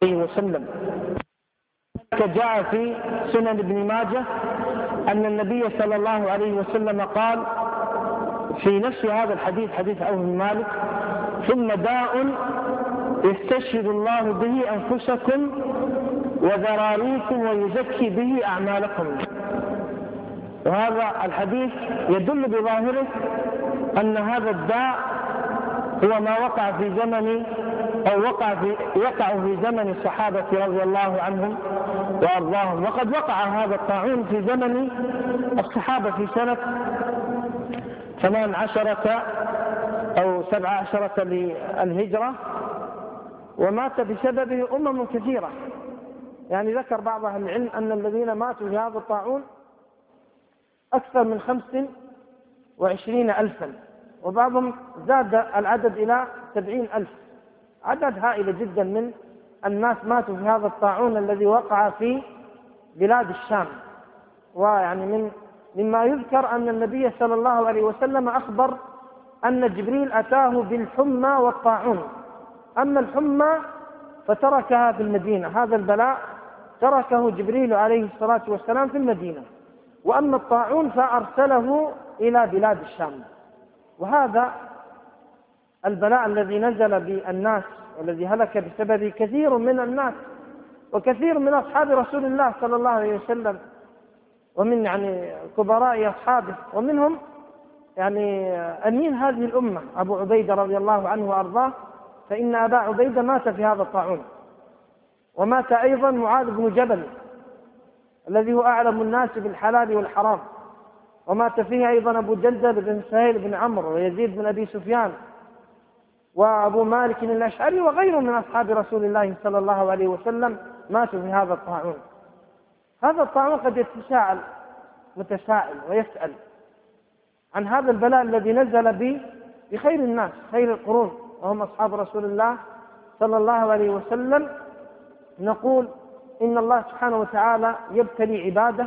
عليه وسلم. جاء في سنن ابن ماجه أن النبي صلى الله عليه وسلم قال في نفس هذا الحديث، حديث عوف بن مالك: ثم داء يستشهد الله به أنفسكم وذراريكم ويزكي به أعمالكم. وهذا الحديث يدل بظاهره أن هذا الداء هو ما وقع في زمن أو يقع في زمن الصحابة رضي الله عنهم وأرضاهم. وقد وقع هذا الطاعون في زمن الصحابة في سنة 18 أو 17 للهجرة، ومات بسببه أمم كثيرة. يعني ذكر بعض أهل العلم أن الذين ماتوا في هذا الطاعون أكثر من 25,000، وبعضهم زاد العدد إلى 70,000. عدد هائل جدا من الناس ماتوا في هذا الطاعون الذي وقع في بلاد الشام. ويعني مما يذكر أن النبي صلى الله عليه وسلم أخبر أن جبريل أتاه بالحمى والطاعون. أما الحمى فتركها في المدينة، هذا البلاء تركه جبريل عليه الصلاة والسلام في المدينة، وأما الطاعون فأرسله إلى بلاد الشام. وهذا البلاء الذي نزل بالناس والذي هلك بسببه كثير من الناس وكثير من أصحاب رسول الله صلى الله عليه وسلم، ومن كبراء أصحابه، ومنهم أمين هذه الأمة أبو عبيدة رضي الله عنه وأرضاه، فإن أبا عبيدة مات في هذا الطاعون. ومات أيضا معاذ بن جبل الذي هو أعلم الناس بالحلال والحرام، ومات فيه أيضا أبو جندل بن سهيل بن عمرو ويزيد بن أبي سفيان وأبو مالك الأشعري وغيرهم من أصحاب رسول الله صلى الله عليه وسلم ماتوا في هذا الطاعون. هذا الطاعون قد يتساءل متسائل ويسأل عن هذا البلاء الذي نزل بخير الناس، خير القرون، وهم أصحاب رسول الله صلى الله عليه وسلم. نقول إن الله سبحانه وتعالى يبتلي عباده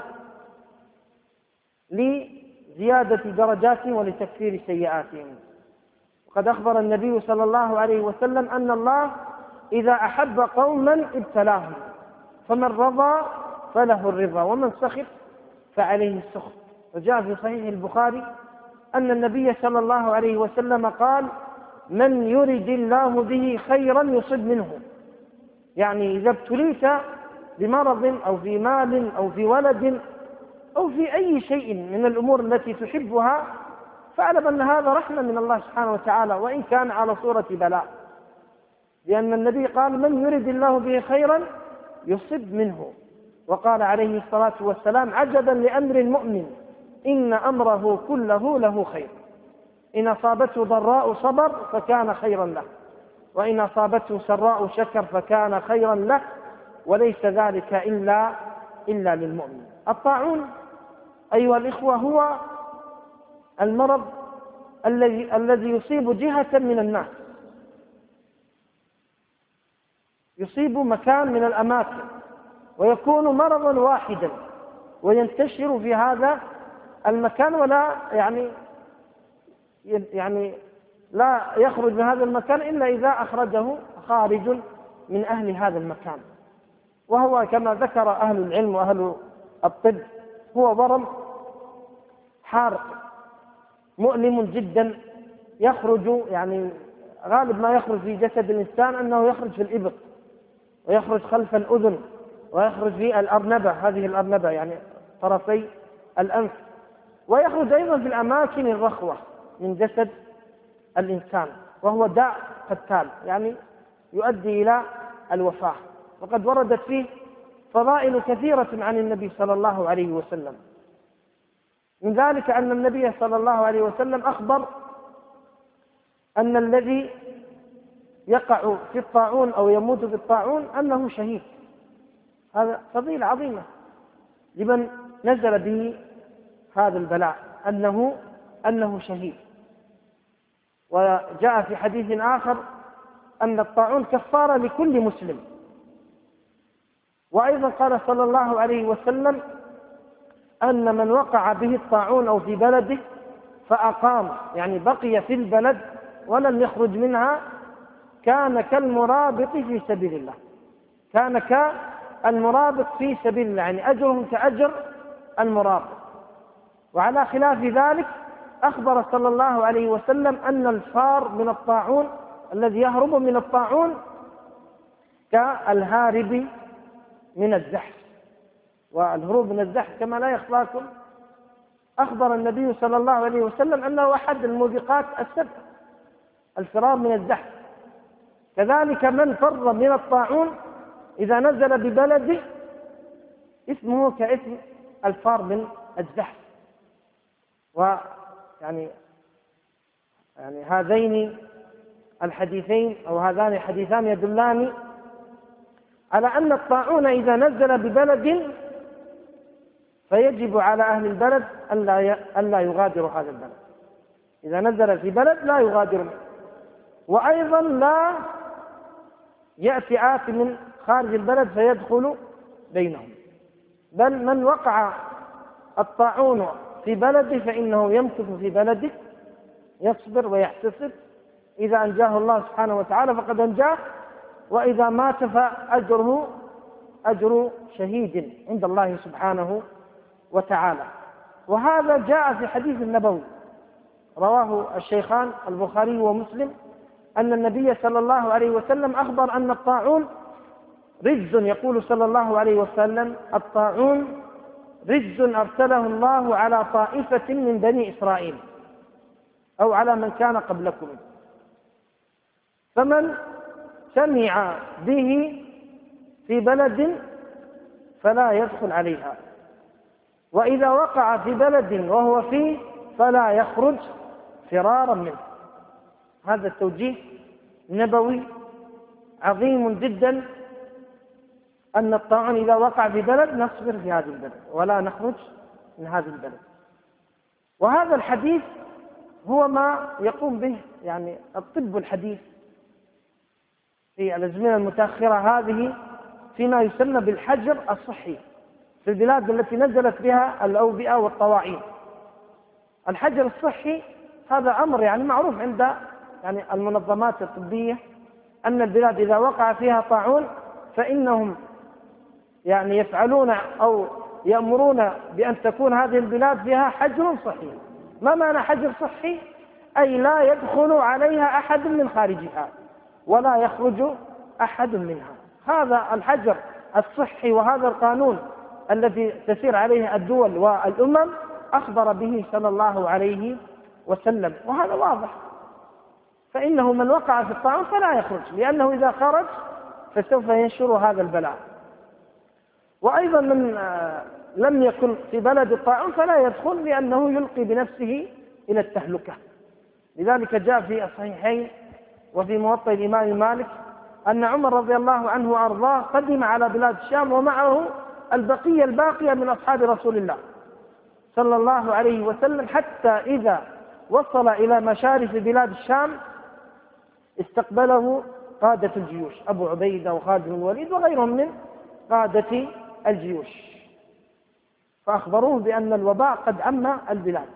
لزيادة درجاتهم ولتكفير سيئاتهم. وقد أخبر النبي صلى الله عليه وسلم أن الله إذا أحب قوما ابتلاهم، فمن رضى فله الرضا ومن سخط فعليه السخط. وجاء في صحيح البخاري أن النبي صلى الله عليه وسلم قال: من يرد الله به خيرا يصب منه. يعني إذا ابتليت بمرض أو في مال أو في ولد أو في أي شيء من الأمور التي تحبها، فاعلم أن هذا رحمة من الله سبحانه وتعالى، وإن كان على صورة بلاء، لأن النبي قال: من يرد الله به خيرا يصب منه. وقال عليه الصلاة والسلام: عجبا لأمر المؤمن إن أمره كله له خير، إن أصابته ضراء صبر فكان خيرا له، وإن أصابته سراء شكر فكان خيرا له، وليس ذلك إلا للمؤمن. الطاعون أيها الإخوة هو المرض الذي يصيب جهة من الناس، يصيب مكان من الأماكن، ويكون مرضا واحدا وينتشر في هذا المكان، ولا يعني لا يخرج من هذا المكان إلا إذا أخرجه خارج من أهل هذا المكان. وهو كما ذكر أهل العلم وأهل الطب هو ورم حارق مؤلم جدا، يخرج غالب ما يخرج في جسد الإنسان أنه يخرج في الإبط، ويخرج خلف الأذن، ويخرج في الأرنبة، هذه الأرنبة طرفي الأنف، ويخرج أيضا في الأماكن الرخوة من جسد الإنسان، وهو داء قتال يؤدي إلى الوفاة. وقد وردت فيه فضائل كثيرة عن النبي صلى الله عليه وسلم. من ذلك أن النبي صلى الله عليه وسلم أخبر أن الذي يقع في الطاعون أو يموت في الطاعون أنه شهيد. هذا فضيلة عظيمة لمن نزل به هذا البلاء، أنه شهيد. وجاء في حديث آخر أن الطاعون كفارة لكل مسلم. وأيضا قال صلى الله عليه وسلم أن من وقع به الطاعون أو في بلده فأقام بقي في البلد ولم يخرج منها كان كالمرابط في سبيل الله. كان كالمرابط في سبيل الله، يعني أجرهم كأجر المرابط. وعلى خلاف ذلك أخبر صلى الله عليه وسلم أن الفار من الطاعون الذي يهرب من الطاعون كالهارب من الزحف، والهروب من الزحف كما لا يخفاكم أخبر النبي صلى الله عليه وسلم أنه أحد الموبقات السبع، الفرار من الزحف. كذلك من فر من الطاعون إذا نزل ببلده اسمه كاسم الفار من الزحف. ويعني هذين الحديثين أو هذان الحديثان يدلان على أن الطاعون إذا نزل ببلد فيجب على أهل البلد ألا يغادروا هذا البلد. إذا نزل في بلد لا يغادر، وأيضا لا يأتي آت من خارج البلد فيدخل بينهم، بل من وقع الطاعون في بلده فإنه يمكث في بلده يصبر ويحتسب، إذا أنجاه الله سبحانه وتعالى فقد أنجاه، وإذا مات فأجره أجر شهيد عند الله سبحانه وتعالى. وهذا جاء في حديث النبوي رواه الشيخان البخاري ومسلم أن النبي صلى الله عليه وسلم أخبر أن الطاعون رجز، يقول صلى الله عليه وسلم: الطاعون رجز أرسله الله على طائفة من بني إسرائيل أو على من كان قبلكم، فمن سمع به في بلد فلا يدخل عليها، وإذا وقع في بلد وهو فيه فلا يخرج فرارا منه. هذا التوجيه نبوي عظيم جدا، أن الطاعون إذا وقع في بلد نصبر في هذه البلد ولا نخرج من هذه البلد. وهذا الحديث هو ما يقوم به يعني الطب الحديث في الأزمنة المتأخرة هذه فيما يسمى بالحجر الصحي في البلاد التي نزلت بها الأوبئة والطواعين. الحجر الصحي هذا أمر يعني معروف عند يعني المنظمات الطبية، أن البلاد إذا وقع فيها طاعون فإنهم يعني يفعلون أو يأمرون بأن تكون هذه البلاد فيها حجر صحي. ما معنى حجر صحي؟ أي لا يدخل عليها أحد من خارجها ولا يخرج أحد منها. هذا الحجر الصحي وهذا القانون الذي تسير عليه الدول والأمم أخبر به صلى الله عليه وسلم، وهذا واضح. فإنه من وقع في الطاعون فلا يخرج، لأنه إذا خرج فسوف ينشر هذا البلاء. وأيضا من لم يكن في بلد الطاعون فلا يدخل، لأنه يلقي بنفسه إلى التهلكة. لذلك جاء في الصحيحين وفي موطئ الإمام مالك أن عمر رضي الله عنه وأرضاه قدم على بلاد الشام ومعه البقية الباقية من أصحاب رسول الله صلى الله عليه وسلم، حتى إذا وصل إلى مشارف بلاد الشام استقبله قادة الجيوش أبو عبيدة وخالد بن الوليد وغيرهم من قادة الجيوش، فأخبروه بأن الوباء قد عم البلاد.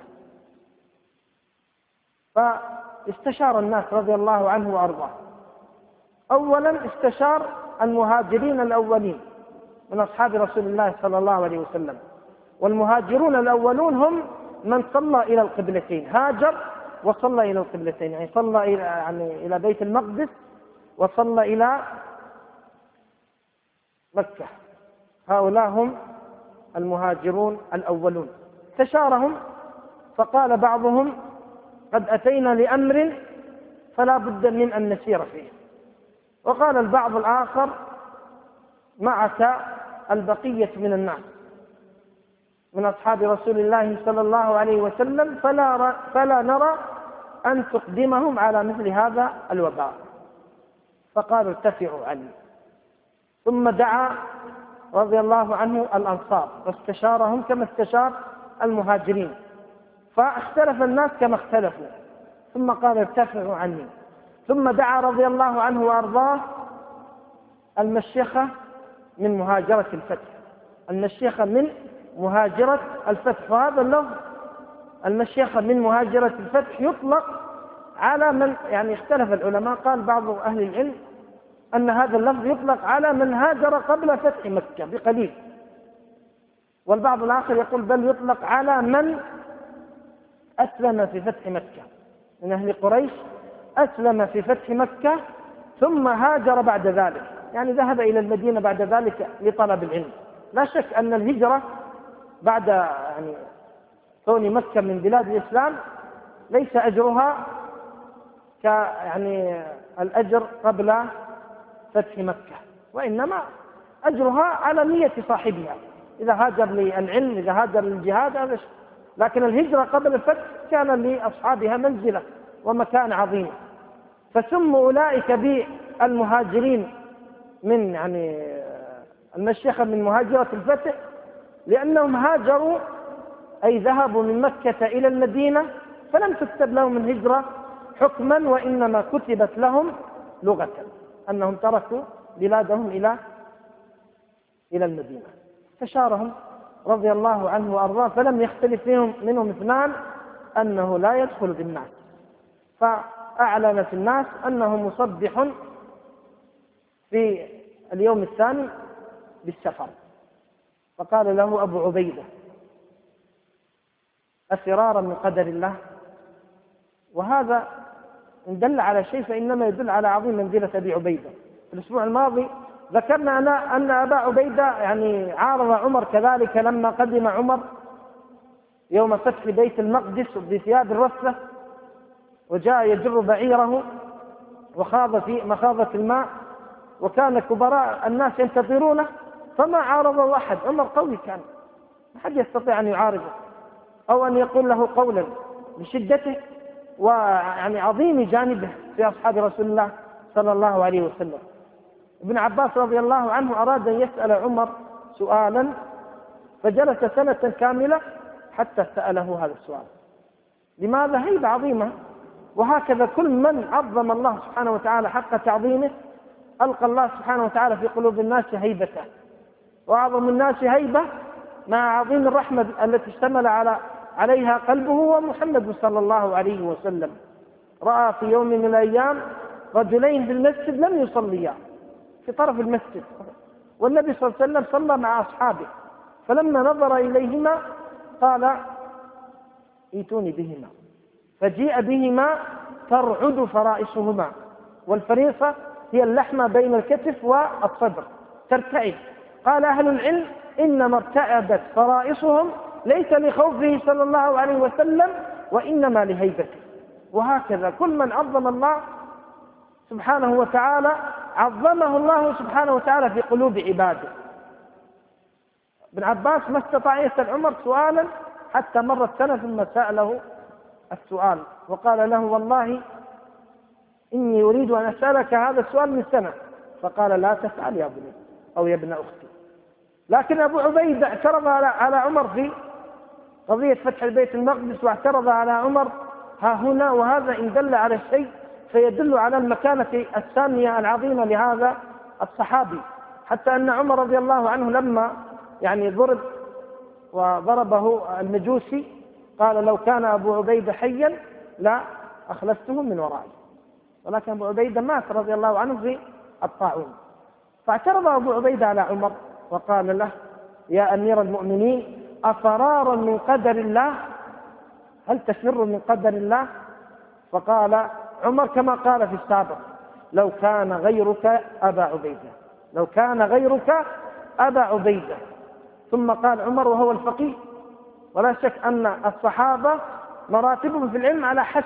فاستشار الناس رضي الله عنه وأرضاه. أولا استشار المهاجرين الأولين من أصحاب رسول الله صلى الله عليه وسلم، والمهاجرون الأولون هم من صلى إلى القبلتين، هاجر وصلى إلى القبلتين، يعني صلى إلى بيت المقدس وصلى إلى مكة. هؤلاء هم المهاجرون الأولون. استشارهم فقال بعضهم: قد أتينا لأمر فلا بد من أن نسير فيه. وقال البعض الآخر: معك البقية من الناس من أصحاب رسول الله صلى الله عليه وسلم، فلا نرى أن تقدمهم على مثل هذا الوباء. فقالوا: ارتفعوا عني. ثم دعا رضي الله عنه الأنصار واستشارهم كما استشار المهاجرين، فاختلف الناس كما اختلفوا، ثم قال: ارتفعوا عني. ثم دعا رضي الله عنه وأرضاه المشيخة من مهاجرة الفتح، المشيخة من مهاجرة الفتح. وهذا اللفظ المشيخة من مهاجرة الفتح يطلق على من يعني اختلف العلماء. قال بعض أهل العلم أن هذا اللفظ يطلق على من هاجر قبل فتح مكة بقليل، والبعض الآخر يقول بل يطلق على من أسلم في فتح مكة من أهل قريش، أسلم في فتح مكة ثم هاجر بعد ذلك، يعني ذهب إلى المدينة بعد ذلك لطلب العلم. لا شك أن الهجرة بعد يعني كون مكة من بلاد الإسلام ليس أجرها يعني الأجر قبل فتح مكة، وإنما أجرها على نية صاحبها، إذا هاجر للعلم، إذا هاجر للجهاد، هذا شيء. لكن الهجرة قبل الفتح كان لأصحابها منزلة ومكان عظيم، فسموا أولئك بالمهاجرين من يعني المشيخة من مهاجرة الفتح، لأنهم هاجروا أي ذهبوا من مكة إلى المدينة، فلم تكتب لهم الهجرة حكما، وإنما كتبت لهم لغة، أنهم تركوا بلادهم إلى المدينة. استشارهم رضي الله عنه وأرضاه، فلم يختلف منهم اثنان أنه لا يدخل بالناس، فأعلن في الناس أنه مصبح في اليوم الثاني بالسفر. فقال له أبو عبيدة: أفرارا من قدر الله؟ وهذا إن دل على شيء فإنما يدل على عظيم منزلة أبي عبيدة. في الأسبوع الماضي ذكرنا أن أبا عبيدة يعني عارض عمر كذلك لما قدم عمر يوم فتح بيت المقدس بثياب الرثة، وجاء يجر بعيره وخاض في مخاضة الماء، وكان كبراء الناس ينتظرونه، فما عارضه أحد. عمر قوي كان، ما حد يستطيع أن يعارضه أو أن يقول له قولا بشدته ويعني عظيم جانبه في أصحاب رسول الله صلى الله عليه وسلم. ابن عباس رضي الله عنه أراد أن يسأل عمر سؤالا، فجلس سنة كاملة حتى سأله هذا السؤال. لماذا؟ هيبة عظيمة. وهكذا كل من عظم الله سبحانه وتعالى حق تعظيمه ألقى الله سبحانه وتعالى في قلوب الناس هيبته، وأعظم الناس هيبة مع عظيم الرحمة التي اشتمل عليها قلبه ومحمد صلى الله عليه وسلم. رأى في يوم من الأيام رجلين في المسجد لم يصليا في طرف المسجد، والنبي صلى الله عليه وسلم صلى مع أصحابه، فلما نظر إليهما قال: ائتوني بهما. فجيء بهما ترعد فرائصهما، والفريصة هي اللحمة بين الكتف والصدر ترتعد. قال أهل العلم: إنما ارتعدت فرائصهم ليس لخوفه صلى الله عليه وسلم، وإنما لهيبته. وهكذا كل من عظم الله سبحانه وتعالى عظمه الله سبحانه وتعالى في قلوب عباده. ابن عباس ما استطاع يسأل عمر سؤالا حتى مرت سنة ثم سأله السؤال، وقال له: والله إني أريد أن أسألك هذا السؤال من سنة. فقال: لا تفعل يا ابني أو يا ابن أختي. لكن أبو عبيدة اعترض على عمر في قضية فتح البيت المقدس، واعترض على عمر ها هنا، وهذا إن دل على الشيء فيدل على المكانة الثانية العظيمة لهذا الصحابي، حتى أن عمر رضي الله عنه لما يعني ضربه المجوسي قال: لو كان أبو عبيدة حيا لا أخلصته من ورائي، ولكن أبو عبيدة مات رضي الله عنه في الطاعون. فاعترض أبو عبيدة على عمر وقال له: يا أمير المؤمنين، أفرارا من قدر الله؟ هل تفر من قدر الله؟ فقال عمر كما قال في السابق: لو كان غيرك أبا عبيدة، لو كان غيرك أبا عبيدة. ثم قال عمر وهو الفقيه: ولا شك أن الصحابة مراتبهم في العلم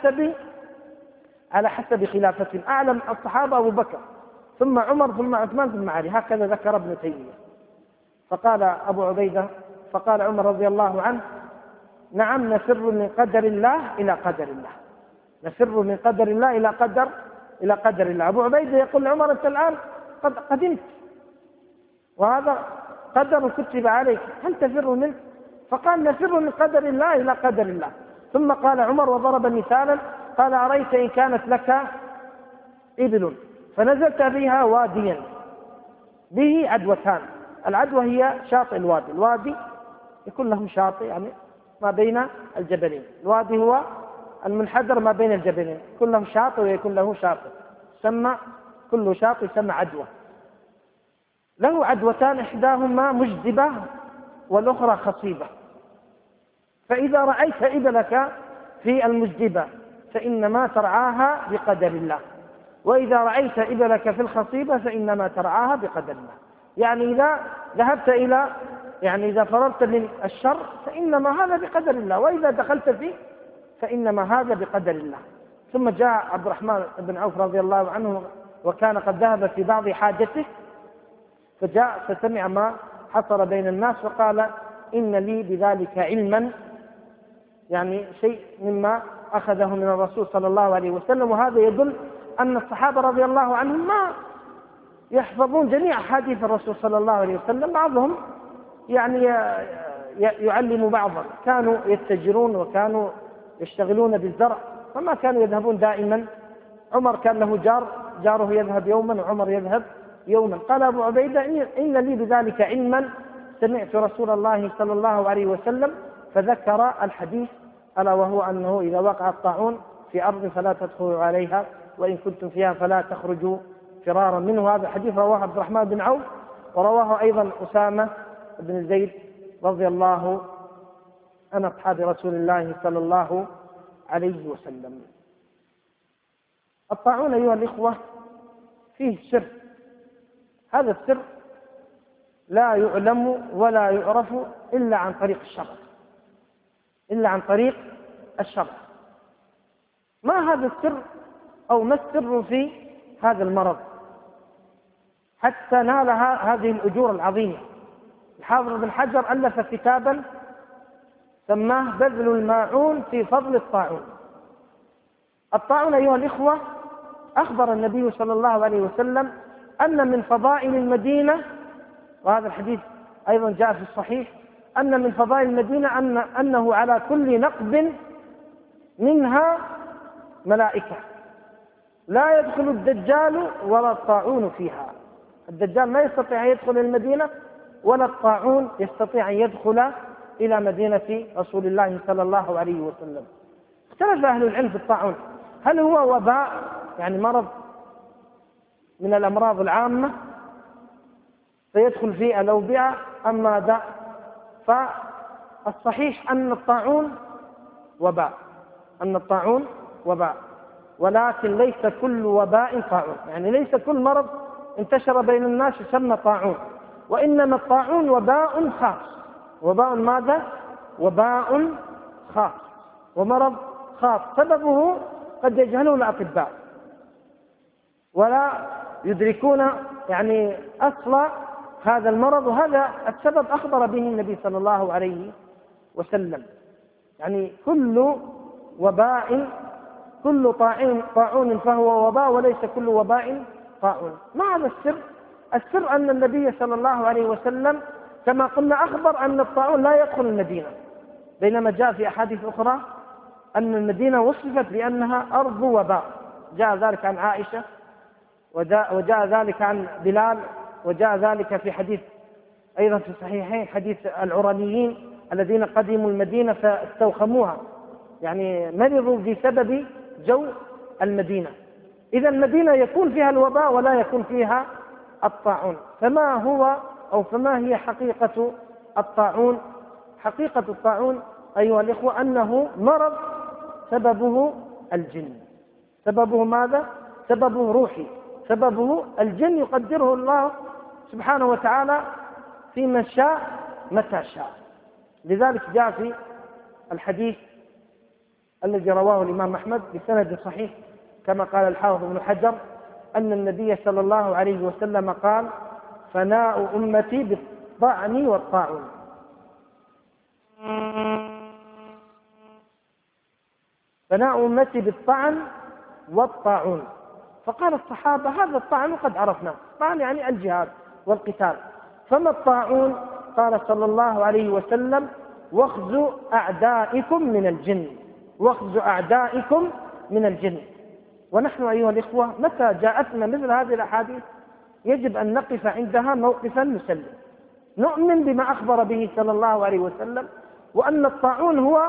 على حسب خلافتهم. أعلم الصحابة أبو بكر، ثم عمر، ثم عثمان، ثم علي، هكذا ذكر ابن تيمية. فقال أبو عبيدة، فقال عمر رضي الله عنه: نعم، نفر من قدر الله إلى قدر الله، نفر من قدر الله إلى قدر الله. أبو عبيدة يقول لعمر: أنت الآن قد قدمت، وهذا قدر كتب عليك، هل تفر منه؟ فقال: نفر من قدر الله إلى قدر الله. ثم قال عمر وضرب مثالا، قال: أريت إن كانت لك إبل فنزلت فيها واديا به عدوتان. العدوة هي شاطئ الوادي، الوادي يكون له شاطئ يعني ما بين الجبلين، الوادي هو المنحدر ما بين الجبلين، يكون له شاطئ ويكون له شاطئ، سمى كل شاط يسمى عدوى، له عدوتان إحداهما مجدبة والأخرى خصيبة. فإذا رأيت إبلك في المجدبة فإنما ترعاها بقدر الله، وإذا رأيت إبلك في الخصيبة فإنما ترعاها بقدر الله. يعني إذا ذهبت إذا فررت من الشر فإنما هذا بقدر الله، وإذا دخلت فيه فإنما هذا بقدر الله. ثم جاء عبد الرحمن بن عوف رضي الله عنه وكان قد ذهب في بعض حاجته، فجاء فسمع ما حصل بين الناس وقال إن لي بذلك علما، يعني شيء مما أخذه من الرسول صلى الله عليه وسلم. وهذا يدل أن الصحابة رضي الله عنهم ما يحفظون جميع حديث الرسول صلى الله عليه وسلم، بعضهم يعلم بعضا، كانوا يتجرون وكانوا يشتغلون بالزرع فما كانوا يذهبون دائما. عمر كان له جاره يذهب يوما وعمر يذهب يوما. قال أبو عبيدة إن لي بذلك علما سمعت رسول الله صلى الله عليه وسلم فذكر الحديث، ألا وهو أنه إذا وقع الطاعون في أرض فلا تدخلوا عليها وإن كنتم فيها فلا تخرجوا فرارا منه. هذا الحديث رواه عبد الرحمن بن عوف، ورواه أيضا أسامة بن زيد رضي الله عن أصحاب رسول الله صلى الله عليه وسلم. الطاعون أيها الإخوة فيه سر، هذا السر لا يعلم ولا يعرف إلا عن طريق الشرع، ما هذا السر أو ما السر في هذا المرض حتى نال هذه الأجور العظيمة؟ الحافظ بن حجر ألف كتابا سماه بذل الماعون في فضل الطاعون. الطاعون أيها الإخوة أخبر النبي صلى الله عليه وسلم أن من فضائل المدينة، وهذا الحديث أيضا جاء في الصحيح، أن من فضائل المدينة أنه على كل نقب منها ملائكة لا يدخل الدجال ولا الطاعون فيها. الدجال لا يستطيع أن يدخل المدينة ولا الطاعون يستطيع أن يدخل إلى مدينة رسول الله صلى الله عليه وسلم. اختلف أهل العلم في الطاعون، هل هو وباء يعني مرض من الأمراض العامة فيدخل فيه الأوبئة أم ماذا؟ فالصحيح أن الطاعون وباء، ولكن ليس كل وباء طاعون، يعني ليس كل مرض انتشر بين الناس يسمى طاعون، وإنما الطاعون وباء خاص. وباء ماذا؟ وباء خاص ومرض خاص سببه قد يجهله الأطباء ولا يدركون يعني أصل هذا المرض، وهذا السبب أخبر به النبي صلى الله عليه وسلم. يعني كل وباء، كل طاعون فهو وباء، وليس كل وباء طاعون. ما هذا السر؟ السر أن النبي صلى الله عليه وسلم كما قلنا أخبر أن الطاعون لا يدخل المدينة، بينما جاء في أحاديث أخرى أن المدينة وصفت بأنها أرض وباء، جاء ذلك عن عائشة وجاء ذلك عن بلال، وجاء ذلك في حديث أيضا في الصحيحين حديث العرانيين الذين قدموا المدينة فاستوخموها، يعني مرضوا بسبب جو المدينة. إذا المدينة يكون فيها الوباء ولا يكون فيها الطاعون. فما هي حقيقة الطاعون؟ حقيقة الطاعون أيها الإخوة أنه مرض سببه الجن. سببه ماذا؟ سببه روحي، سببه الجن يقدره الله سبحانه وتعالى في من شاء متى شاء. لذلك جاء في الحديث الذي رواه الإمام أحمد بسند صحيح كما قال الحافظ ابن حجر أن النبي صلى الله عليه وسلم قال: فناء أمتي بالطعن والطاعون. فناء أمتي بالطعن والطاعون. فقال الصحابة: هذا الطعن قد عرفنا، الطعن يعني الجهاد والقتال، فما الطاعون؟ قال صلى الله عليه وسلم: واخذوا أعدائكم من الجن، واخذوا أعدائكم من الجن. ونحن أيها الإخوة متى جاءتنا مثل هذه الأحاديث يجب أن نقف عندها موقفا مسلم، نؤمن بما أخبر به صلى الله عليه وسلم، وأن الطاعون هو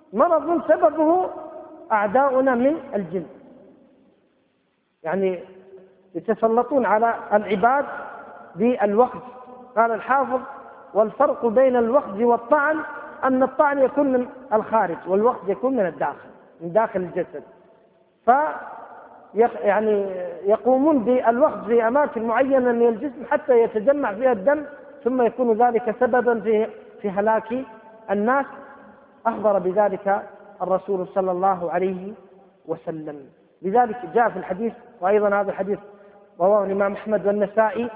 مرض سببه أعداؤنا من الجن. يعني يتسلطون على العباد بالوخز. قال الحافظ: والفرق بين الوخز والطعن أن الطعن يكون من الخارج والوخز يكون من الداخل، من داخل الجسد. يعني يقومون بالوخز في أماكن معينة من الجسم حتى يتجمع فيها الدم، ثم يكون ذلك سببا في هلاك الناس. أخبر بذلك الرسول صلى الله عليه وسلم. لذلك جاء في الحديث، وأيضا هذا الحديث رواه الإمام أحمد والنسائي،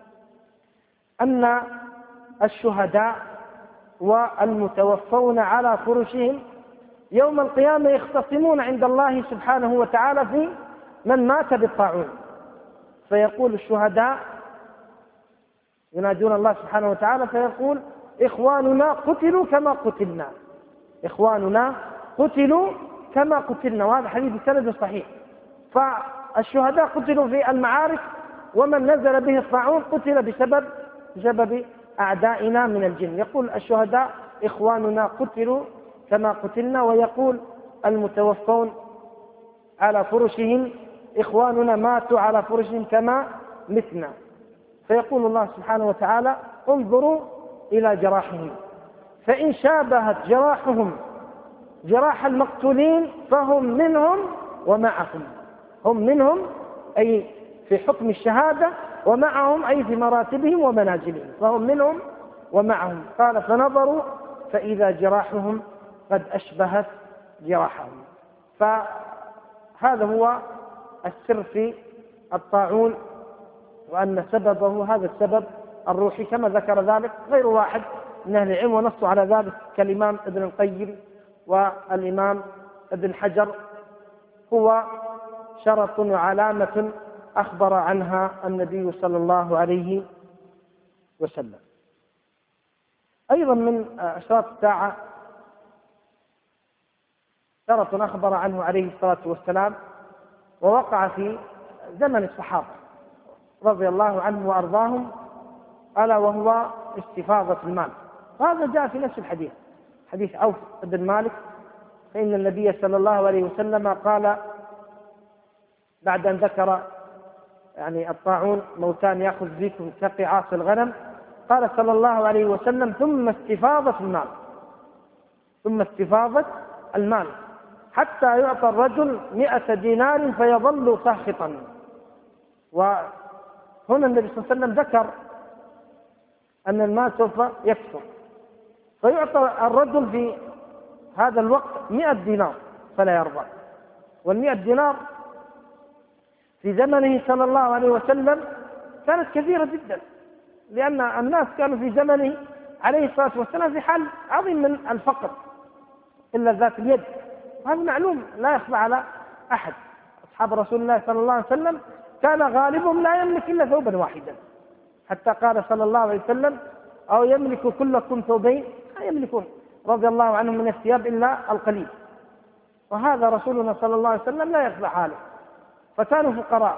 أن الشهداء والمتوفون على فرشهم يوم القيامة يختصمون عند الله سبحانه وتعالى في من مات بالطاعون. فيقول الشهداء ينادون الله سبحانه وتعالى فيقول: إخواننا قتلوا كما قتلنا، إخواننا قتلوا كما قتلنا. وهذا حديث بسند صحيح. فالشهداء قتلوا في المعارك، ومن نزل به الطاعون قتل بسبب أعدائنا من الجن. يقول الشهداء: إخواننا قتلوا كما قتلنا. ويقول المتوفون على فرشهم: إخواننا ماتوا على فرشهم كما متنا. فيقول الله سبحانه وتعالى: انظروا إلى جراحهم، فإن شابهت جراحهم جراح المقتولين فهم منهم ومعهم. هم منهم أي في حكم الشهادة، ومعهم أي في مراتبهم ومنازلهم، فهم منهم ومعهم. قال: فنظروا فإذا جراحهم قد أشبهت جراحهم. فهذا هو السر في الطاعون، وأن سببه هذا السبب الروحي، كما ذكر ذلك غير واحد من أهل العلم، ونصوا على ذلك كالإمام ابن القيم والإمام ابن حجر. هو شرط وعلامة أخبر عنها النبي صلى الله عليه وسلم. أيضا من أشراط الساعة شرط أخبر عنه عليه الصلاة والسلام، ووقع في زمن الصحابة رضي الله عنهم وأرضاهم، ألا وهو استفاضة المال. وهذا جاء في نفس الحديث، حديث عوف بن مالك، فإن النبي صلى الله عليه وسلم قال بعد أن ذكر يعني الطاعون: موتان يأخذ بكم كقعاص الغنم، قال صلى الله عليه وسلم: ثم استفاضة المال، ثم استفاضة المال حتى يعطى الرجل 100 دينار فيظل ساخطا. وهنا النبي صلى الله عليه وسلم ذكر أن المال سوف يكثر، فيعطى الرجل في هذا الوقت 100 دينار فلا يرضى. وال100 دينار في زمنه صلى الله عليه وسلم كانت كثيرة جدا، لأن الناس كانوا في زمنه عليه الصلاة والسلام في حال عظيم من الفقر إلا ذات اليد، وهذا معلوم لا يخفى على أحد. أصحاب رسول الله صلى الله عليه وسلم كان غالبهم لا يملك إلا ثوبا واحدا، حتى قال صلى الله عليه وسلم: أو يملك كلكم ثوبين؟ لا يملكون رضي الله عنهم من الثياب إلا القليل. وهذا رسولنا صلى الله عليه وسلم لا يخفى حاله، فكانوا فقراء،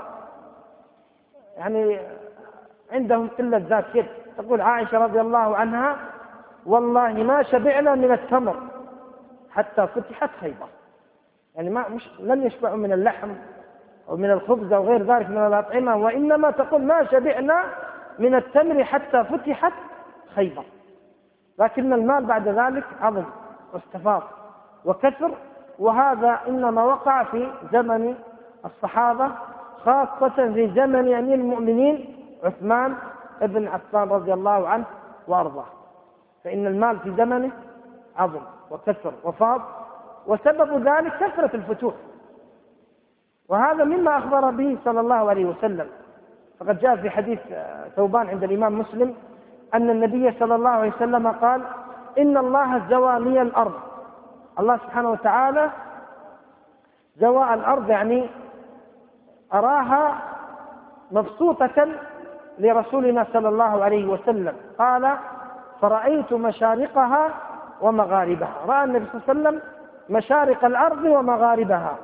يعني عندهم قلة ذات يد. تقول عائشة رضي الله عنها: والله ما شبعنا من التمر حتى فتحت خيبر. يعني لم يشبعوا من اللحم أو من الخبز أو غير ذلك من الأطعمة، وإنما تقول ما شبعنا من التمر حتى فتحت خيبر. لكن المال بعد ذلك عظم واستفاض وكثر، وهذا إنما وقع في زمن الصحابة، خاصة في زمن أمير المؤمنين عثمان بن عفان رضي الله عنه وأرضاه، فإن المال في زمنه عظم وكثر وفاض، وسبب ذلك كثرة الفتوح. وهذا مما أخبر به صلى الله عليه وسلم. فقد جاء في حديث ثوبان عند الإمام مسلم أن النبي صلى الله عليه وسلم قال: إن الله زوى لي الأرض. الله سبحانه وتعالى زوى الأرض، يعني أراها مبسوطة لرسولنا صلى الله عليه وسلم. قال: فرأيت مشارقها ومغاربها. رأى النبي صلى الله عليه وسلم مشارق الأرض ومغاربها.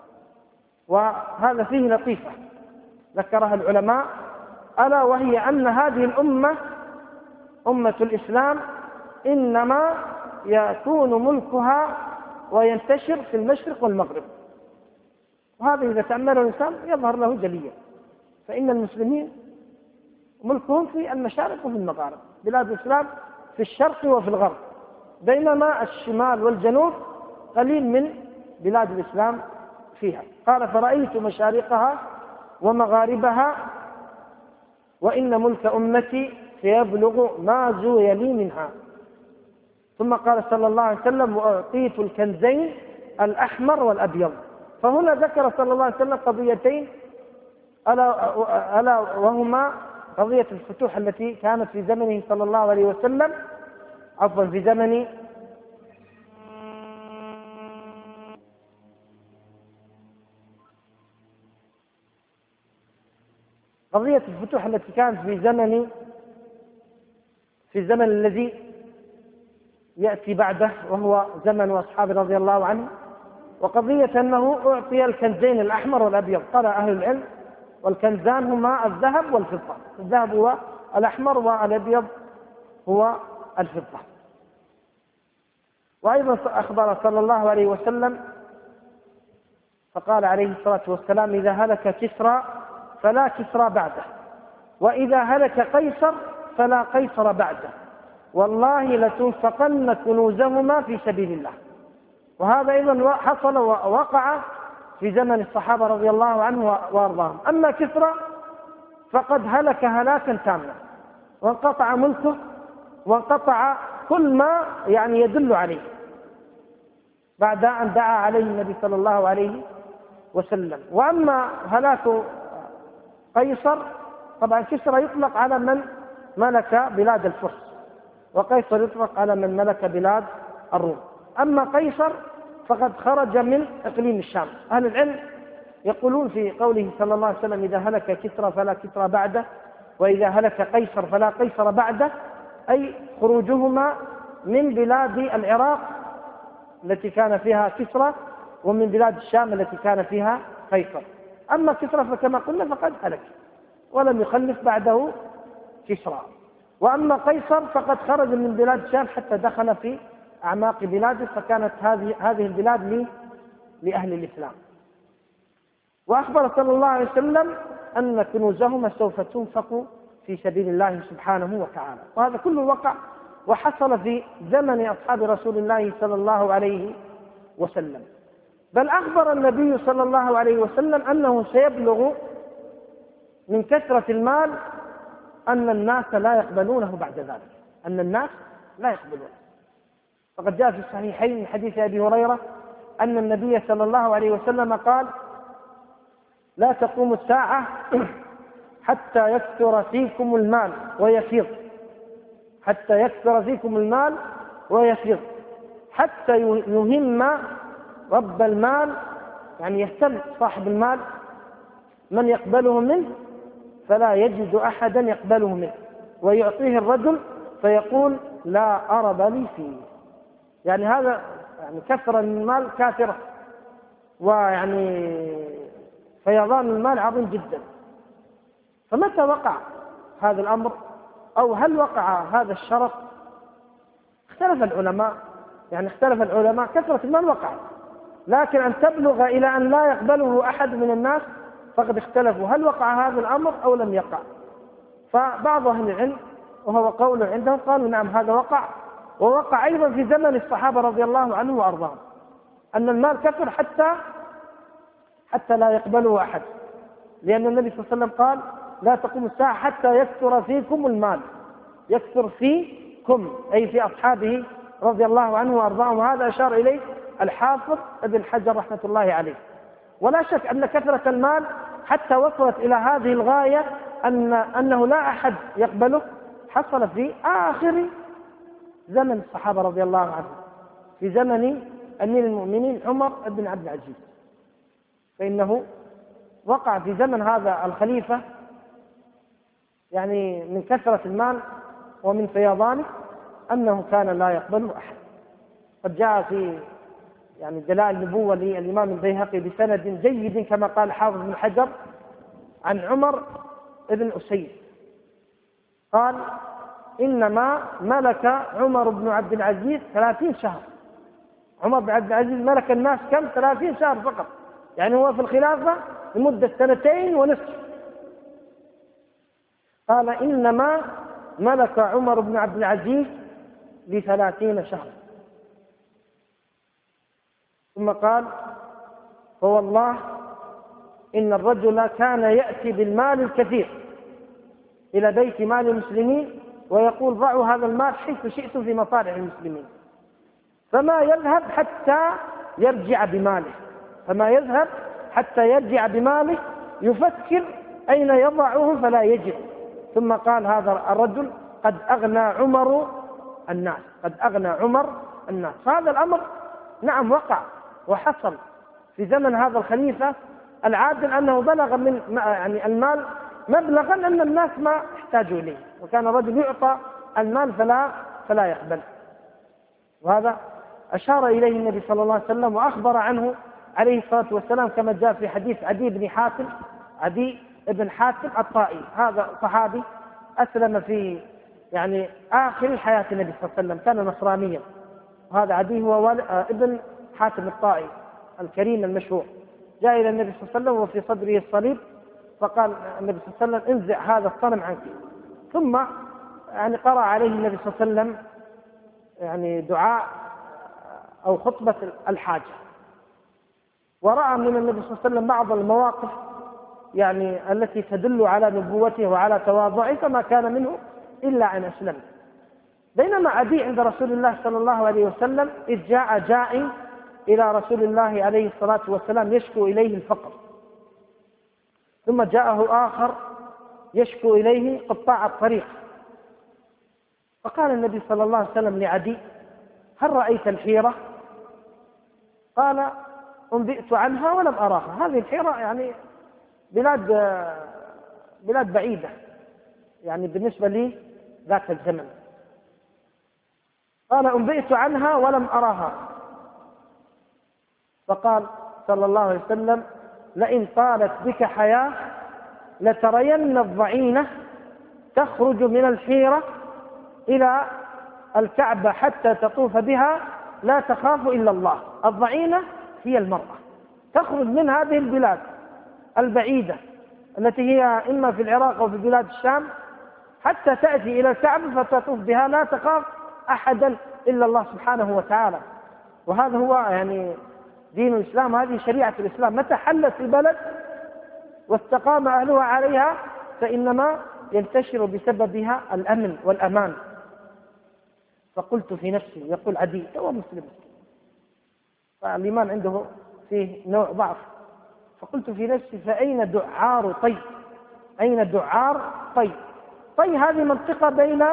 وهذا فيه لطيفة ذكرها العلماء، ألا وهي أن هذه الأمة أمة الإسلام إنما يكون ملكها وينتشر في المشرق والمغرب. وهذا إذا تأمله الإنسان يظهر له جليا. فإن المسلمين ملكهم في المشارق وفي المغارب، بلاد الإسلام في الشرق وفي الغرب، بينما الشمال والجنوب قليل من بلاد الإسلام فيها. قال فرأيت مشارقها ومغاربها وإن ملك أمتي سيبلغ ما زوي لي منها. ثم قال صلى الله عليه وسلم وأعطيت الكنزين الأحمر والأبيض. فهنا ذكر صلى الله عليه وسلم قضيتين ألا وهما قضية الفتوح التي كانت في زمنه صلى الله عليه وسلم، عفوا في زمن قضية الفتوح التي كانت في الزمن الذي يأتي بعده وهو زمن أصحابه رضي الله عنه، وقضية أنه أعطي الكنزين الأحمر والأبيض. قال أهل العلم والكنزان هما الذهب والفضة، الذهب هو الأحمر والأبيض هو الفضة. وأيضا أخبر صلى الله عليه وسلم فقال عليه الصلاة والسلام إذا هلك كسرى فلا كسرى بعده، وإذا هلك قيصر فلا قيصر بعده، والله لتنفقن كنوزهما في سبيل الله. وهذا أيضا حصل ووقع في زمن الصحابة رضي الله عنه وارضاهم. أما كسرى فقد هلك هلاكا تاما، وانقطع ملكه وانقطع كل ما يدل عليه بعد أن دعا عليه النبي صلى الله عليه وسلم. وأما هلاك قيصر، طبعا كسرى يطلق على من ملك بلاد الفرس، وقيصر يطلق على من ملك بلاد الروم. أما قيصر فقد خرج من إقليم الشام. أهل العلم يقولون في قوله صلى الله عليه وسلم إذا هلك كسرى فلا كسرى بعده، وإذا هلك قيصر فلا قيصر بعده، أي خروجهما من بلاد العراق التي كان فيها كسرى ومن بلاد الشام التي كان فيها قيصر. أما كسرى فكما قلنا فقد هلك ولم يخلف بعده كسرى، وأما قيصر فقد خرج من بلاد الشام حتى دخل في أعماق بلاده، فكانت هذه البلاد لأهل الإسلام. وأخبر صلى الله عليه وسلم أن كنوزهما سوف تنفق في سبيل الله سبحانه وتعالى. وهذا كله وقع وحصل في زمن أصحاب رسول الله صلى الله عليه وسلم. بل أخبر النبي صلى الله عليه وسلم أنه سيبلغ من كثرة المال أن الناس لا يقبلونه بعد ذلك، أن الناس لا يقبلونه. فقد جاء في الصحيحين من حديث أبي هريرة أن النبي صلى الله عليه وسلم قال لا تقوم الساعة حتى يكثر فيكم المال ويفيض، حتى يكثر فيكم المال ويفيض، حتى يهم رب المال، يعني يهتم صاحب المال من يقبله منه فلا يجد أحدا يقبله منه، ويعطيه الرجل فيقول لا أرب لي فيه. يعني هذا كثرة المال كافرة، فيضان المال عظيم جدا. فمتى وقع هذا الأمر، أو هل وقع هذا الشرف؟ اختلف العلماء، كثرة المال وقع، لكن أن تبلغ إلى أن لا يقبله أحد من الناس فقد اختلفوا هل وقع هذا الأمر أو لم يقع. فبعض أهل العلم وهو قول عندهم قالوا نعم هذا وقع، ووقع أيضا في زمن الصحابة رضي الله عنهم وأرضاهم أن المال كثر حتى لا يقبله أحد، لأن النبي صلى الله عليه وسلم قال لا تقوم الساعة حتى يكثر فيكم المال، يكثر فيكم أي في أصحابه رضي الله عنه وأرضاهم. وهذا أشار إليه الحافظ ابن حجر رحمة الله عليه. ولا شك أن كثرة المال حتى وصلت إلى هذه الغاية أنه لا أحد يقبله حصل في آخر زمن الصحابة رضي الله عنهم، في زمن أمير المؤمنين عمر بن عبد العزيز، فإنه وقع في زمن هذا الخليفة من كثرة المال ومن فيضانه أنه كان لا يقبله أحد. قد جاء في دلائل النبوة للإمام البيهقي بسند جيد كما قال حافظ بن حجر عن عمر بن أسيد قال إنما ملك عمر بن عبد العزيز 30 شهر. عمر بن عبد العزيز ملك الناس كم؟ 30 شهر فقط، هو في الخلافة لمدة 2.5 سنين، قال إنما ملك عمر بن عبد العزيز ل30 شهرا. ثم قال فوالله إن الرجل كان يأتي بالمال الكثير إلى بيت مال المسلمين ويقول ضعوا هذا المال حيث شئتم في مصالح المسلمين، فما يذهب حتى يرجع بماله، يفكر أين يضعه فلا يجد. ثم قال هذا الرجل قد أغنى عمر الناس. فهذا الأمر نعم وقع وحصل في زمن هذا الخليفة العادل، أنه بلغ من يعني المال مبلغا أن الناس ما احتاجوا إليه، وكان الرجل يعطى المال فلا يقبل. وهذا أشار إليه النبي صلى الله عليه وسلم وأخبر عنه عليه الصلاة والسلام، كما جاء في حديث عدي بن حاتم الطائي. هذا صحابي أسلم في يعني آخر حياة النبي صلى الله عليه وسلم، كان نصرانيا. وهذا عدي هو ابن حاتم الطائي الكريم المشهور. جاء إلى النبي صلى الله عليه وسلم وفي صدره الصليب، فقال النبي صلى الله عليه وسلم انزع هذا الصنم عنك. ثم يعني قرأ عليه النبي صلى الله عليه وسلم يعني دعاء أو خطبة الحاجة، ورأى من النبي صلى الله عليه وسلم بعض المواقف يعني التي تدل على نبوته وعلى تواضعه، فما كان منه إلا أن أسلم. بينما عدي عند رسول الله صلى الله عليه وسلم إذ جاء جاء إلى رسول الله عليه الصلاة والسلام يشكو إليه الفقر، ثم جاءه آخر يشكو إليه قطاع الطريق، فقال النبي صلى الله عليه وسلم لعدي هل رأيت الحيرة؟ قال أنبئت عنها ولم أراها. هذه الحيرة يعني بلاد بعيدة يعني بالنسبة لي ذاك الزمن. قال أنبئت عنها ولم أراها. فقال صلى الله عليه وسلم لئن طالت بك حياة لترين الضعينة تخرج من الحيرة إلى الكعبة حتى تطوف بها لا تخاف إلا الله. الضعينة هي المرأة، تخرج من هذه البلاد البعيدة التي هي إما في العراق أو في بلاد الشام حتى تأتي إلى الكعبة فتطوف بها لا تخاف أحدا إلا الله سبحانه وتعالى. وهذا هو يعني دين الإسلام، هذه شريعة الإسلام. متى حلت البلد واستقام أهلها عليها فإنما ينتشر بسببها الأمن والأمان. فقلت في نفسي، يقول عدي هو مسلم فالإيمان عنده فيه نوع ضعف، فقلت في نفسي فأين دعار طي؟ أين دعار طي؟ طي هذه منطقة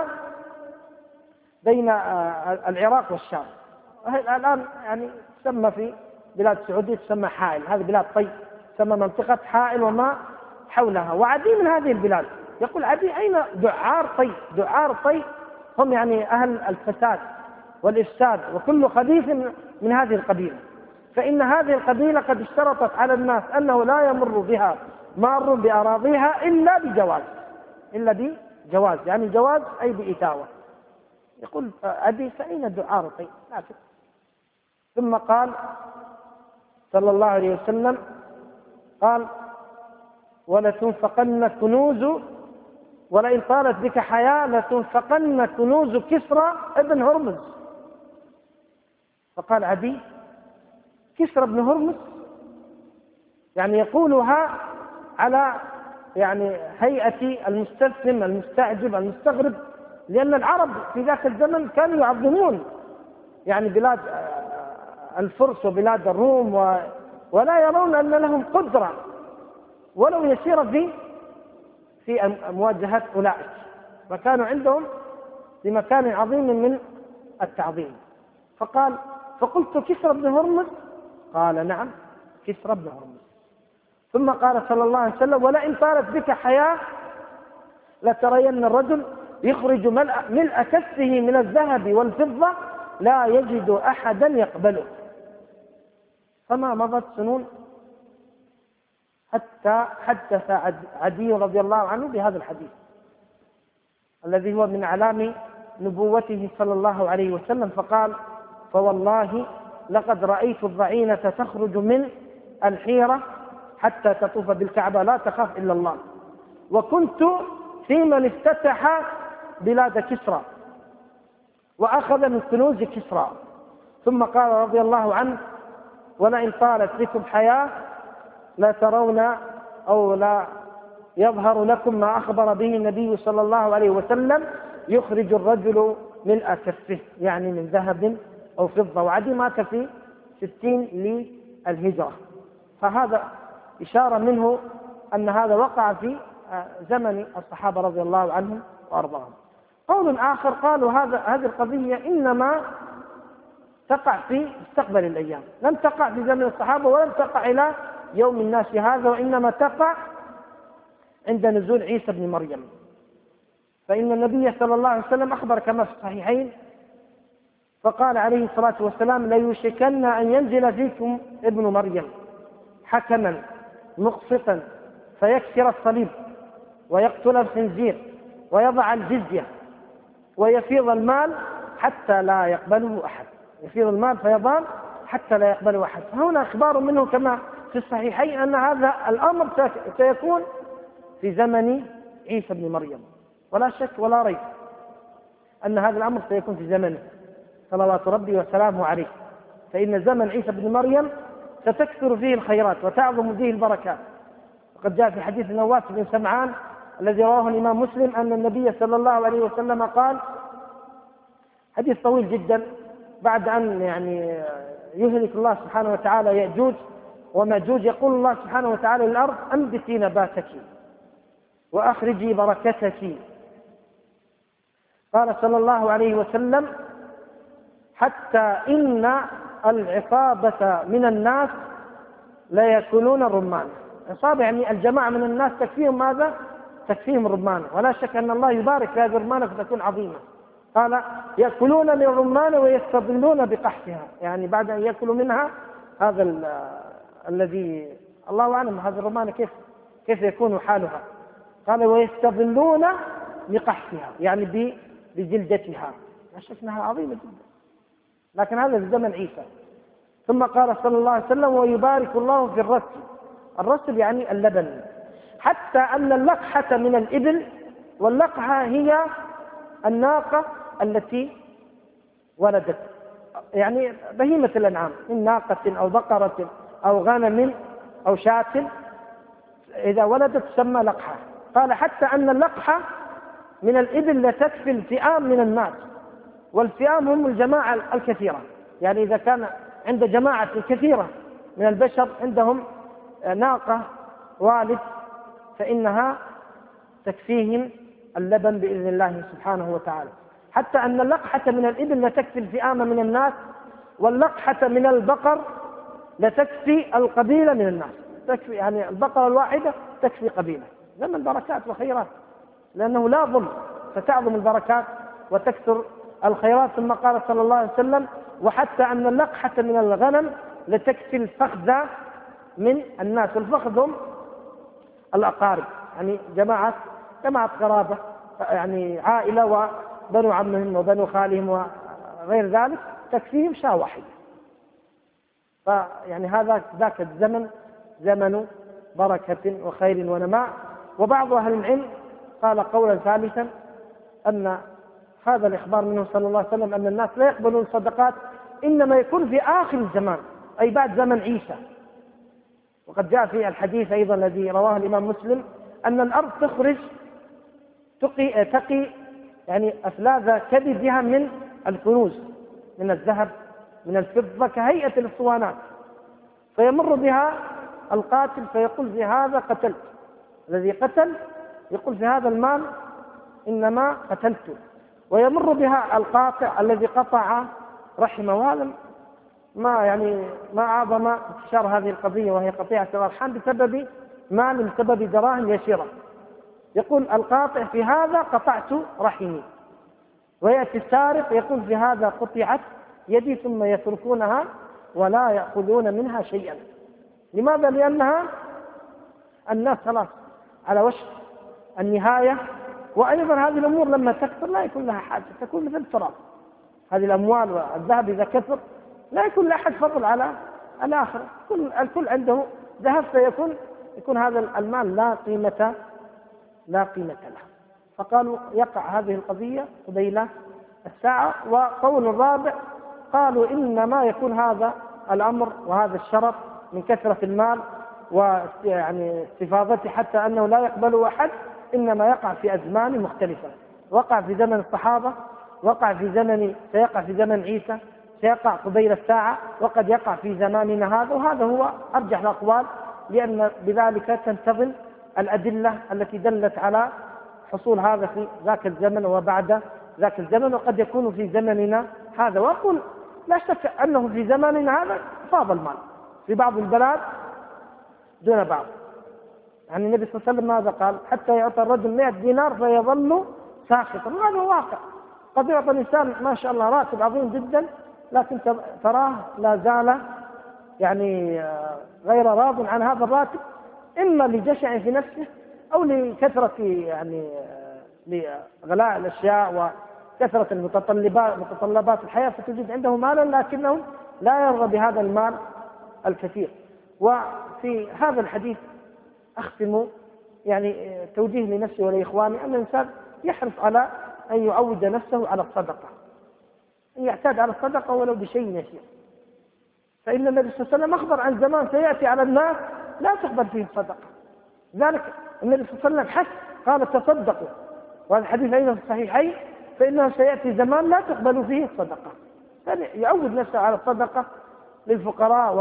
بين العراق والشام، الآن يعني تسمى في بلاد السعودية تسمى حائل، هذه بلاد طي تسمى منطقة حائل وما حولها. وعدي من هذه البلاد. يقول عدي أين دعار طي؟ دعار طي هم يعني أهل الفساد والإفساد وكل خبيث من هذه القبيلة. فإن هذه القبيلة قد اشترطت على الناس أنه لا يمر بها مار بأراضيها إلا بجواز، يعني جواز أي بإتاوة. يقول عدي فأين دعار طي؟ ثم قال صلى الله عليه وسلم قال ولتنفقن كنوز ولئن طالت بك حياة لتنفقن كنوز كسرى ابن هرمز. فقال عدي كسرى ابن هرمز يعني يقولها على يعني هيئة المستسلم المستعجب المستغرب، لأن العرب في ذاك الزمن كانوا يعظمون يعني بلاد الفرس وبلاد الروم ولا يرون أن لهم قدرة ولو يسير في مواجهة أولئك، فكانوا عندهم بمكان عظيم من التعظيم. فقلت كسرى بن هرمز؟ قال نعم كسرى بن هرمز. ثم قال صلى الله عليه وسلم ولئن طالت بك حياة لترين الرجل يخرج ملء كفه من الذهب والفضة لا يجد أحدا يقبله. فما مضت سنون حتى حدث عدي رضي الله عنه بهذا الحديث الذي هو من علام نبوته صلى الله عليه وسلم. فقال فوالله لقد رأيت الضعينة تخرج من الحيرة حتى تطوف بالكعبة لا تخاف إلا الله، وكنت في من افتتح بلاد كسرى وأخذ من كنوز كسرى. ثم قال رضي الله عنه: ولئن طالت بكم حياة لا ترون أو لا يظهر لكم ما أخبر به النبي صلى الله عليه وسلم: يخرج الرجل ملء كفه، يعني من ذهب أو فضة. وعدي مات في 60 للهجرة. فهذا إشارة منه أن هذا وقع في زمن الصحابة رضي الله عنهم وأرضاهم. قول آخر قالوا هذه القضية إنما تقع في مستقبل الأيام، لم تقع في زمن الصحابة ولم تقع إلى يوم الناس هذا، وإنما تقع عند نزول عيسى بن مريم. فإن النبي صلى الله عليه وسلم أخبر كما في الصحيحين فقال عليه الصلاة والسلام: ليوشكن أن ينزل فيكم ابن مريم حكما مقسطا فيكسر الصليب ويقتل الخنزير ويضع الجزية ويفيض المال حتى لا يقبله أحد. يفيض المال فيضان حتى لا يقبله أحد. فهنا أخبار منه كما في الصحيحين أن هذا الأمر سيكون في زمن عيسى بن مريم، ولا شك ولا ريب أن هذا الأمر سيكون في زمنه صلوات ربي وسلامه عليه. فإن زمن عيسى بن مريم ستكثر فيه الخيرات وتعظم فيه البركات. وقد جاء في حديث نواس بن سمعان الذي رواه الإمام مسلم أن النبي صلى الله عليه وسلم قال، حديث طويل جدا، بعد أن يهلك الله سبحانه وتعالى يأجوج ومأجوج، يقول الله سبحانه وتعالى للأرض: أنبتي نباتك وأخرجي بركتك. قال صلى الله عليه وسلم: حتى إن العصابة من الناس لا يأكلون الرمان. عصابة يعني الجماعة من الناس تكفيهم ماذا؟ تكفيهم الرمان. ولا شك أن الله يبارك في هذه الرمانة فتكون عظيمة. قال: يأكلون من الرمان ويستظلون بقحفها، يعني بعد أن يأكلوا منها هذا الذي الله أعلم هذه الرمانة كيف يكون حالها. قال: ويستظلون بقحفها، يعني بجلدتها. لا شك أنها عظيمة جدا، لكن هذا في زمن عيسى. ثم قال صلى الله عليه وسلم: ويبارك الله في الرسل. الرسل يعني اللبن، حتى أن اللقحة من الإبل، واللقحة هي الناقة التي ولدت، يعني بهيمة الأنعام من ناقة أو بقرة أو غنم أو شاة، إذا ولدت تسمى لقحة. قال: حتى أن اللقحة من الإبل لتكفي الفئام من الناس، والفئام هم الجماعة الكثيرة. يعني إذا كان عند جماعة كثيرة من البشر عندهم ناقة والد فإنها تكفيهم اللبن بإذن الله سبحانه وتعالى. حتى أن اللقحة من الإبل لتكفي الفئام من الناس، واللقحة من البقر لتكفي القبيلة من الناس. تكفي يعني البقرة الواحدة تكفي قبيلة. زمن بركات وخيرات، لأنه لا ظلم، فتعظم البركات وتكثر الخيرات. ثم قال صلى الله عليه وسلم: وحتى أن اللقحة من الغنم لتكفي الفخذ من الناس. والفخذ هم الأقارب، يعني جماعة قرابة، يعني عائلة وبنو عمهم وبنو خالهم وغير ذلك، تكفيهم شاة واحدة. فيعني هذا ذاك الزمن زمن بركة وخير ونماء. وبعض أهل العلم قال قولا ثالثا، أن هذا الإخبار منه صلى الله عليه وسلم أن الناس لا يقبلون الصدقات إنما يكون في آخر الزمان، أي بعد زمن عيسى. وقد جاء في الحديث أيضا الذي رواه الإمام مسلم أن الأرض تخرج تقي يعني أفلاذ كبدها من الكنوز، من الذهب من الفضة، كهيئة الأسطوانات، فيمر بها القاتل فيقول: في هذا قتلت، الذي قتل يقول: في هذا المال إنما قتلته. ويمر بها القاطع الذي قطع رحمه. وهذا ما أعظم انتشار هذه القضية، وهي قطيعة الأرحام بسبب مال، بسبب دراهم يسيرة. يقول القاطع: في هذا قطعت رحمي. ويأتي السارق يقول: في هذا قطعت يدي، ثم يتركونها ولا يأخذون منها شيئا. لماذا؟ لأنها الناس خلاص على وشك النهاية. وأيضا هذه الأمور لما تكثر لا يكون لها حاجة، تكون مثل التراب. هذه الأموال والذهب إذا كثر لا يكون لأحد فضل على الآخر، الكل عنده ذهب، فيكون هذا المال لا قيمة له. فقالوا يقع هذه القضية قبيل الساعة. وقول الرابع قالوا إنما يكون هذا الأمر وهذا الشرط من كثرة المال ويعني استفاضته حتى أنه لا يقبله أحد، إنما يقع في أزمان مختلفة. وقع في زمن الصحابة، وقع في زمن، سيقع في زمن عيسى، سيقع قبيل الساعة، وقد يقع في زماننا هذا. وهذا هو أرجح الأقوال، لأن بذلك تنتظم الأدلة التي دلت على حصول هذا في ذاك الزمن وبعد ذاك الزمن، وقد يكون في زمننا هذا. وأقول لا شك أنه في زماننا هذا فاض المال في بعض البلاد دون بعض. يعني النبي صلى الله عليه وسلم ماذا قال؟ حتى يعطى الرجل 100 دينار فيظل ساخطا. هذا واقع. قد يعطى الإنسان ما شاء الله راتب عظيم جدا، لكن تراه لا زال يعني غير راض عن هذا الراتب، إما لجشع في نفسه أو لكثرة يعني لغلاء الأشياء وكثرة متطلبات الحياة، فتجد عنده مالا لكنه لا يرغب بهذا المال الكثير. وفي هذا الحديث أختم يعني توجيه لنفسي ولإخواني أن الإنسان يحرص على أن يعود نفسه على الصدقة، أن يعتاد على الصدقة ولو بشيء يسير. فإن النبي صلى الله عليه وسلم أخبر عن زمان سيأتي على الناس لا تقبل فيه الصدقة، ذلك النبي صلى الله عليه وسلم حث قال تصدقوا، وهذا الحديث أيضا في الصحيحين، فإنه سيأتي زمان لا تقبل فيه الصدقة. يعود نفسه على الصدقة للفقراء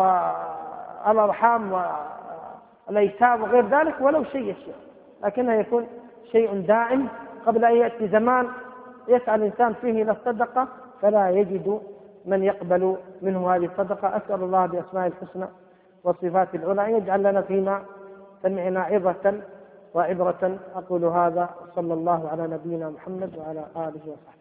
والأرحام والأيتام وغير ذلك ولو شيء يسير، لكنه يكون شيء دائم قبل أن يأتي زمان يسعى الإنسان فيه إلى الصدقة فلا يجد من يقبل منه هذه الصدقة. أسأل الله بأسماء الحسنى والصفات العلى أن يجعل لنا فيما سمعنا عظة وعبرة. أقول هذا وصلى الله على نبينا محمد وعلى آله وصحبه.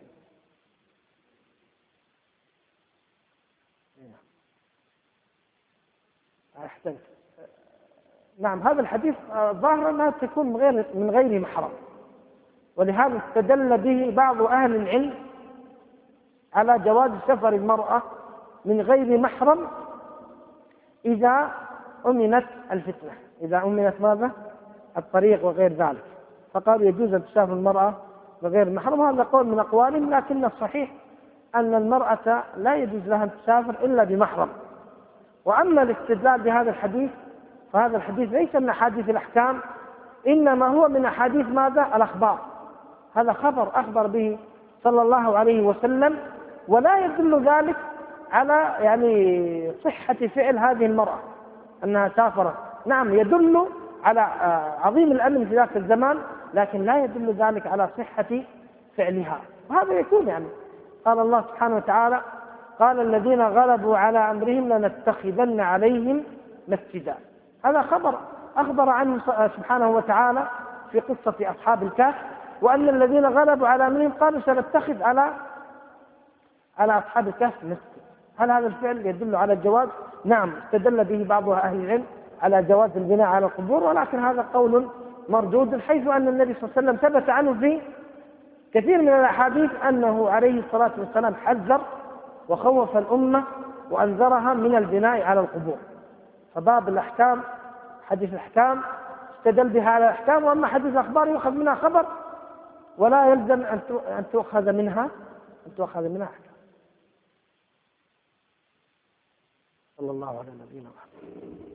أحسنت. نعم، هذا الحديث ظاهر أنها تكون من غير محرم، ولهذا استدل به بعض أهل العلم على جواز سفر المرأة من غير محرم إذا أمنت الفتنة، إذا أمنت ماذا؟ الطريق وغير ذلك، فقالوا يجوز أن تسافر المرأة بغير محرم. هذا قول من أقوالهم، لكن الصحيح أن المرأة لا يجوز لها أن تسافر إلا بمحرم. وأما الاستدلال بهذا الحديث فهذا الحديث ليس من أحاديث الأحكام، إنما هو من أحاديث ماذا؟ الأخبار. هذا خبر أخبر به صلى الله عليه وسلم، ولا يدل ذلك على يعني صحة فعل هذه المرأة أنها سافرت. نعم يدل على عظيم الأمن في ذاك الزمان، لكن لا يدل ذلك على صحة فعلها. وهذا يكون يعني قال الله سبحانه وتعالى قال الذين غلبوا على أمرهم لنتخذن عليهم مسجدا. هذا خبر أخبر عنه سبحانه وتعالى في قصة أصحاب الكهف، وأن الذين غلبوا على أمرهم قالوا سنتخذ على أصحاب الكهف مسجد. هل هذا الفعل يدل على الجواز؟ نعم، استدل به بعض أهل العلم على جواز البناء على القبور، ولكن هذا قول مردود، حيث أن النبي صلى الله عليه وسلم ثبت عنه في كثير من الأحاديث أنه عليه الصلاة والسلام حذر وخوف الأمة وأنذرها من البناء على القبور. فباب الأحكام حديث الأحكام استدل بها على الأحكام، وأما حديث الأخبار يؤخذ منها خبر ولا يلزم أن تؤخذ منها أحكام. صلى الله على نبينا محمد.